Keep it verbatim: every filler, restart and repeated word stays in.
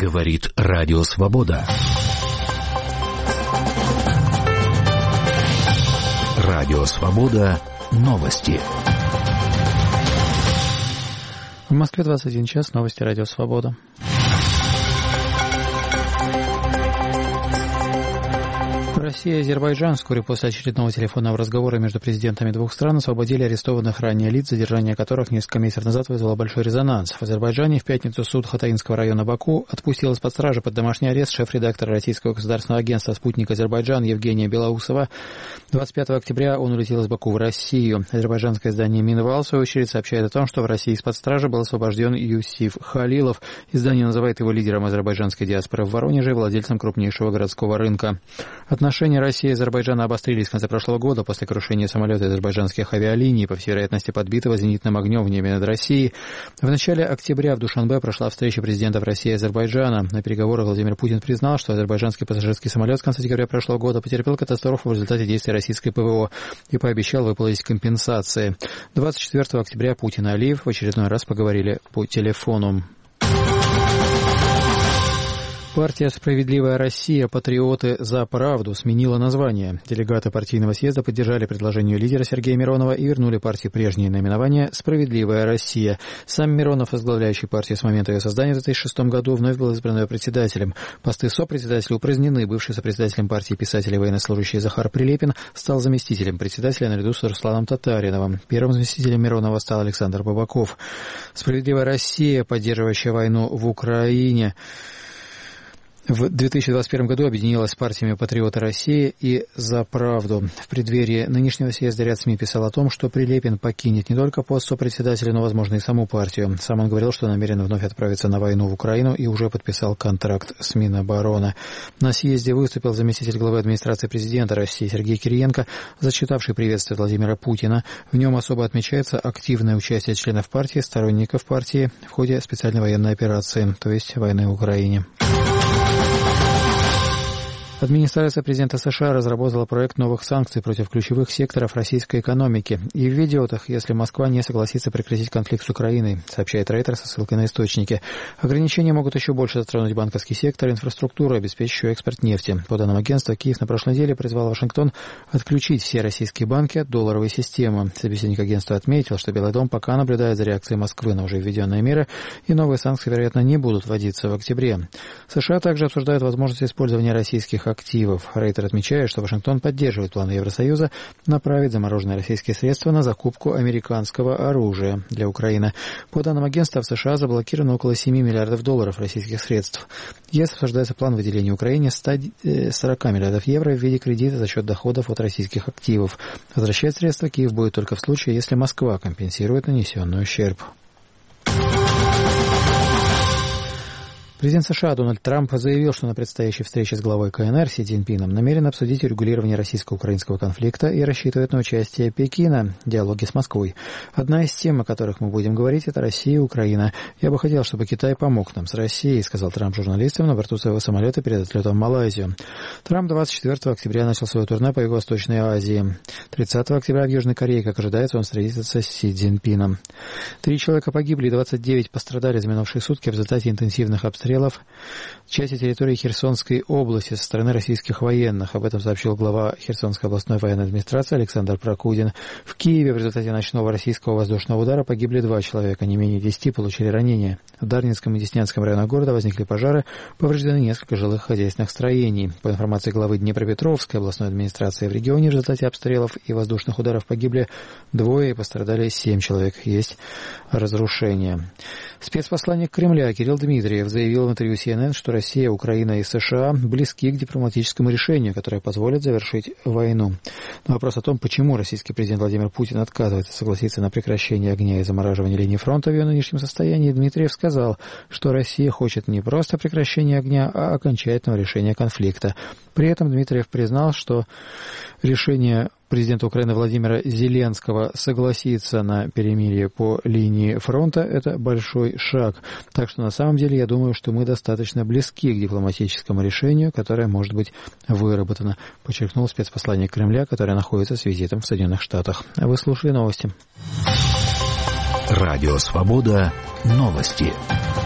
Говорит Радио Свобода. Радио Свобода. Новости. В Москве двадцать один час. Новости Радио Свобода. Россия и Азербайджан вскоре после очередного телефонного разговора между президентами двух стран освободили арестованных ранее лиц, задержание которых несколько месяцев назад вызвало большой резонанс. В Азербайджане в пятницу суд Хатаинского района Баку отпустил из-под стражи под домашний арест шеф-редактора российского государственного агентства «Спутник Азербайджан» Евгения Белоусова. двадцать пятого октября он улетел из Баку в Россию. Азербайджанское издание «Минвал» в свою очередь сообщает о том, что в России из-под стражи был освобожден Юсиф Халилов. Издание называет его лидером азербайджанской диаспоры в Воронеже и владельцем крупнейшего городского рынка. Отношения России и Азербайджана обострились в конце прошлого года после крушения самолета азербайджанских авиалиний, по всей вероятности подбитого зенитным огнем в небе над Россией. В начале октября в Душанбе прошла встреча президентов России и Азербайджана. На переговорах Владимир Путин признал, что азербайджанский пассажирский самолет с конца декабря прошлого года потерпел катастрофу в результате действий российской ПВО и пообещал выплатить компенсации. двадцать четвертого октября Путин и Алиев в очередной раз поговорили по телефону. Партия «Справедливая Россия. Патриоты за правду» сменила название. Делегаты партийного съезда поддержали предложение лидера Сергея Миронова и вернули партии прежнее наименование «Справедливая Россия». Сам Миронов, возглавляющий партию с момента ее создания в две тысячи шестом году, вновь был избран ее председателем. Посты сопредседателя упразднены. Бывший сопредседателем партии писатель и военнослужащий Захар Прилепин стал заместителем председателя наряду с Русланом Татариновым. Первым заместителем Миронова стал Александр Бабаков. «Справедливая Россия», поддерживающая войну в Украине, в две тысячи двадцать первом году объединилась с партиями «Патриоты России» и «За правду». В преддверии нынешнего съезда ряд СМИ писал о том, что Прилепин покинет не только пост сопредседателя, но, возможно, и саму партию. Сам он говорил, что намерен вновь отправиться на войну в Украину и уже подписал контракт с Минобороны. На съезде выступил заместитель главы администрации президента России Сергей Кириенко, зачитавший приветствие Владимира Путина. В нем особо отмечается активное участие членов партии, сторонников партии в ходе специальной военной операции, то есть войны в Украине. Администрация президента США разработала проект новых санкций против ключевых секторов российской экономики и введет их, если Москва не согласится прекратить конфликт с Украиной, сообщает Рейтер со ссылкой на источники. Ограничения могут еще больше затронуть банковский сектор и инфраструктуру, обеспечивающую экспорт нефти. По данным агентства, Киев на прошлой неделе призвал Вашингтон отключить все российские банки от долларовой системы. Собеседник агентства отметил, что Белый дом пока наблюдает за реакцией Москвы на уже введенные меры, и новые санкции, вероятно, не будут вводиться в октябре. США также обсуждают возможность использования российских активов. Рейтер отмечает, что Вашингтон поддерживает планы Евросоюза направить замороженные российские средства на закупку американского оружия для Украины. По данным агентства, в США заблокировано около семи миллиардов долларов российских средств. ЕС обсуждается план выделения Украине ста сорока миллиардов евро в виде кредита за счет доходов от российских активов. Возвращать средства Киев будет только в случае, если Москва компенсирует нанесенный ущерб. Президент США Дональд Трамп заявил, что на предстоящей встрече с главой КНР Си Цзиньпином намерен обсудить урегулирование российско-украинского конфликта и рассчитывает на участие Пекина в диалоге с Москвой. Одна из тем, о которых мы будем говорить, это Россия и Украина. Я бы хотел, чтобы Китай помог нам с Россией, сказал Трамп журналистам на борту своего самолета перед отлетом в Малайзию. Трамп двадцать четвертого октября начал свое турне по Юго-Восточной Азии. тридцатого октября в Южной Корее, как ожидается, он встретится с Си Цзиньпином. Три человека погибли и двадцать девять пострадали за минувшие сутки в результате интенсивных обстрелов в части территории Херсонской области со стороны российских военных. Об этом сообщил глава Херсонской областной военной администрации Александр Прокудин. В Киеве в результате ночного российского воздушного удара погибли два человека, не менее десяти получили ранения. В Дарницком и Деснянском районах города возникли пожары, повреждены несколько жилых хозяйственных строений. По информации главы Днепропетровской областной администрации, в регионе в результате обстрелов и воздушных ударов погибли двое и пострадали семь человек. Есть разрушения. Спецпосланник Кремля Кирилл Дмитриев заявил в интервью Си Эн Эн, что Россия, Украина и США близки к дипломатическому решению, которое позволит завершить войну. На вопрос о том, почему российский президент Владимир Путин отказывается согласиться на прекращение огня и замораживание линии фронта в ее нынешнем состоянии, Дмитриев сказал, что Россия хочет не просто прекращения огня, а окончательного решения конфликта. При этом Дмитриев признал, что решение президента Украины Владимира Зеленского согласиться на перемирие по линии фронта – это большой шаг. Так что на самом деле я думаю, что мы достаточно близки к дипломатическому решению, которое может быть выработано, подчеркнул спецпосланник Кремля, который находится с визитом в Соединенных Штатах. Вы слушали новости. Радио Свобода. Новости.